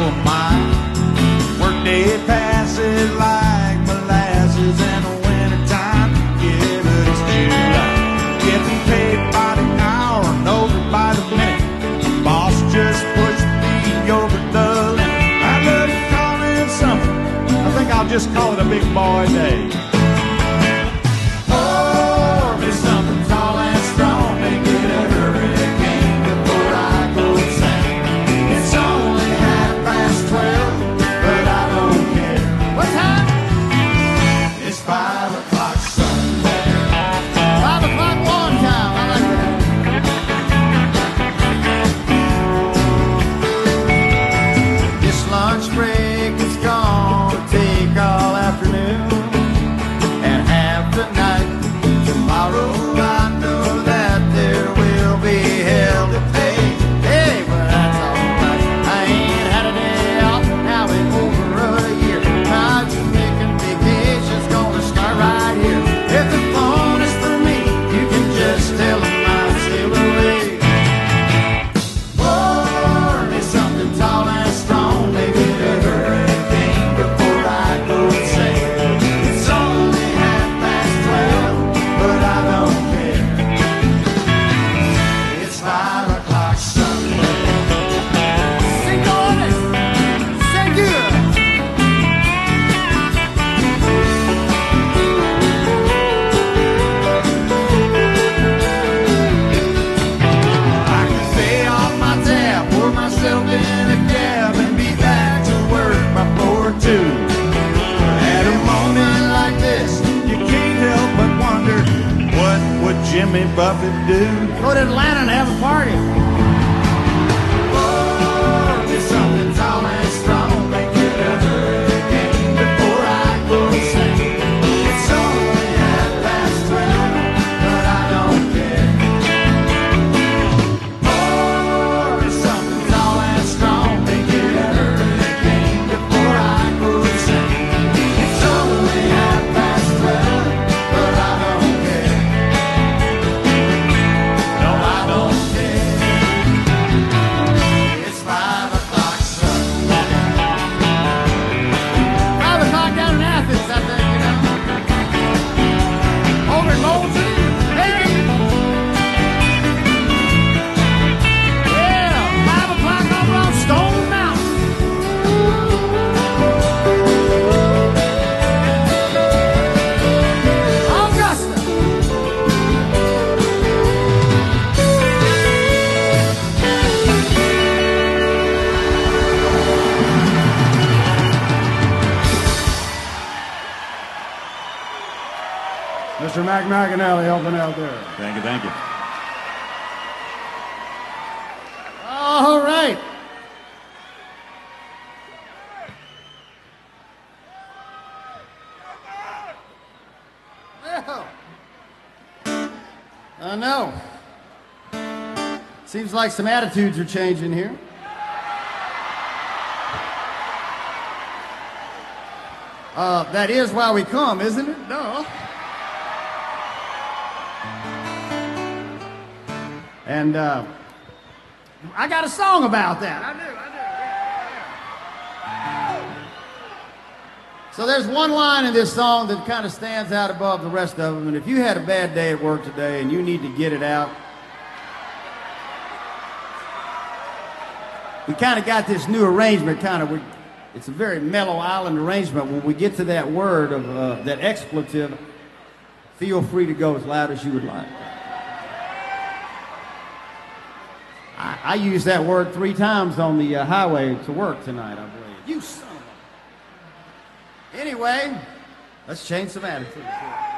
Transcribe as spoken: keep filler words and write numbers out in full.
of mine. Workday passes like molasses in the wintertime. Yeah, but it's July. Getting paid by the hour and over by the minute. Boss just pushed me over the limit. I love to call it something. I think I'll just call it a big boy day. Oh, there's something tall and strong. Make it a hurricane before I go insane. It's only half past twelve, but I don't care. What time? It's five o'clock Sunday. Five o'clock one time. I like that. This lunch break is gonna take all afternoon and half the night. Tomorrow I know that there will be hell to pay. Hey, but that's alright. I ain't had a day off now in over a year. My Jamaican vacation's gonna start right here. If the phone is for me, you can just tell them I'll sail away. Pour me something tall and strong, make it a hurricane before I go insane. It's only half past twelve, but I don't care. It's five o'clock Sunday. Señores, señor. I can pay off my tab, pour myself in a cab, and be back to work by four or two. At a moment like this, you can't help but wonder, what would Jimmy Buffett do? Go to Atlanta and have a party. Oh, there's something tall and strong, make it a hurricane before I go insane. It's only half past twelve, but I don't care. Oh, there's something tall and strong, make it a hurricane before I go insane. It's only half past twelve, but I don't care. No, I don't care. It's five o'clock Sunday. Five o'clock down in Athens, I think, you know. Over in Moultrie, maybe. Yeah, five o'clock over on Stone Mountain. Augusta. Mister Mac McAnally helping out there. Thank you, thank you. All right. Well, I know. Seems like some attitudes are changing here. Uh, that is why we come, isn't it? No. And uh, I got a song about that. I do, I do. Yeah, yeah. So there's one line in this song that kind of stands out above the rest of them. And if you had a bad day at work today and you need to get it out, we kind of got this new arrangement. Kind of, we, it's a very mellow island arrangement. When we get to that word of uh, that expletive, feel free to go as loud as you would like. I, I used that word three times on the uh, highway to work tonight, I believe. You son of a... Anyway, let's change some attitudes here.